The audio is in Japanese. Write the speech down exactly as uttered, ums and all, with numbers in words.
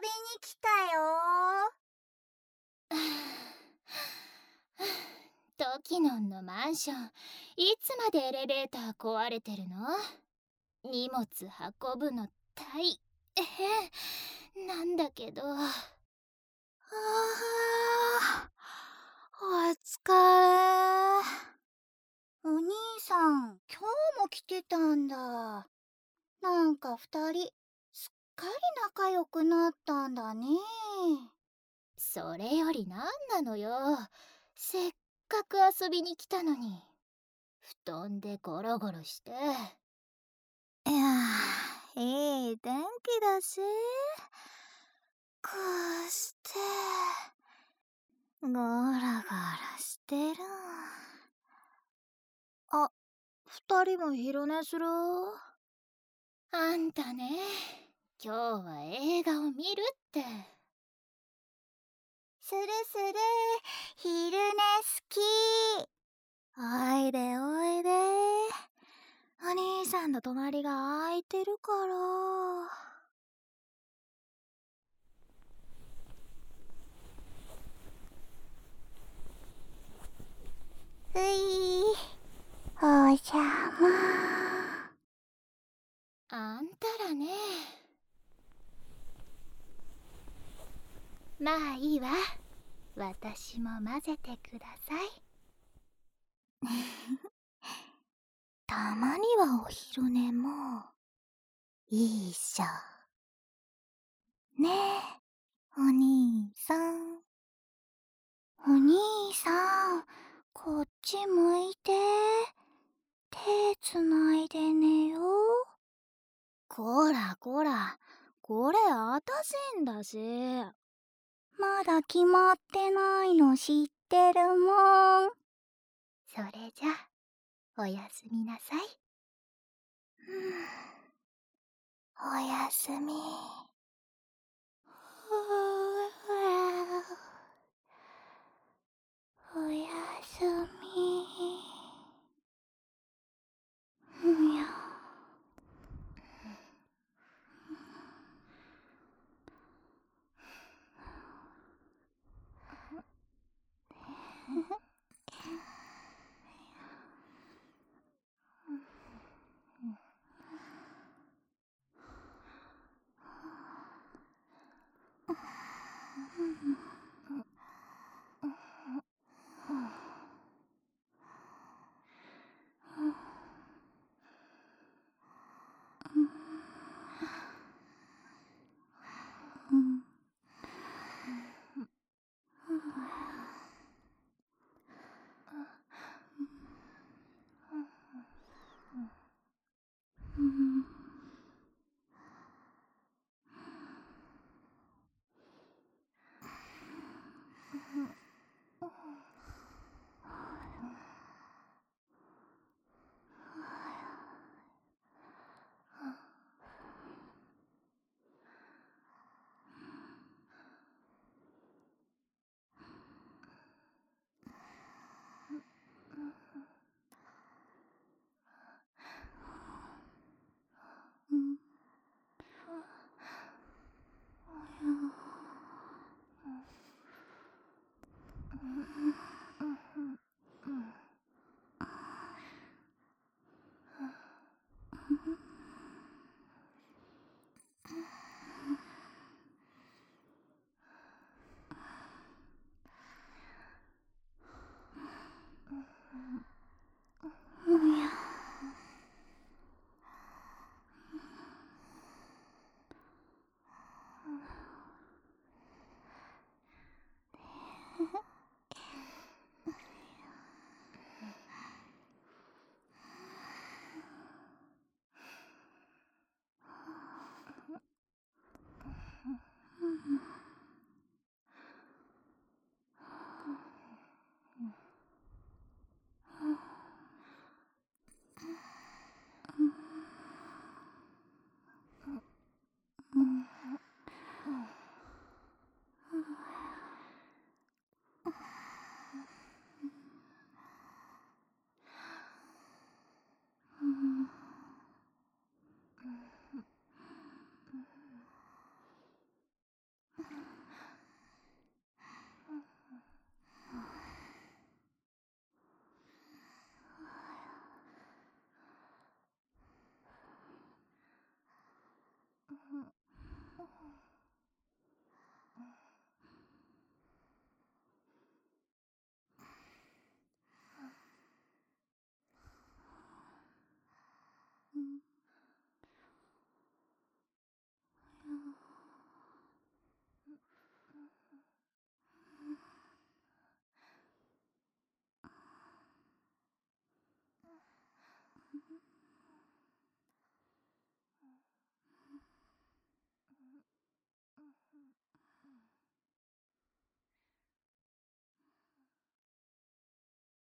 来たよ。 トキノンのマンション、いつまでエレベーター壊れてるの？荷物運ぶの大変なんだけど。ああ、お疲れ。お兄さん、今日も来てたんだ。なんか二人、すっかり仲良くなったんだね。 それよりなんなのよ。せっかく遊びに来たのに。布団でゴロゴロして。 いや、いい天気だし、こうして、ゴラゴラしてる。あ、二人も昼寝する？ あんたね、今日は映画を見るって。 するする、昼寝好き。おいでおいで。お兄さんの隣が空いてるから。うい、お邪魔。 あんたらね。まあいいわ。私も混ぜてください。 たまにはお昼寝もいいっしょ。ねえ、お兄さん。お兄さん、こっち向いて。手つないで寝よう。こらこら、これあたしんだし。まだ決まってないの知ってるもん。 それじゃ、おやすみなさい。 おやすみ。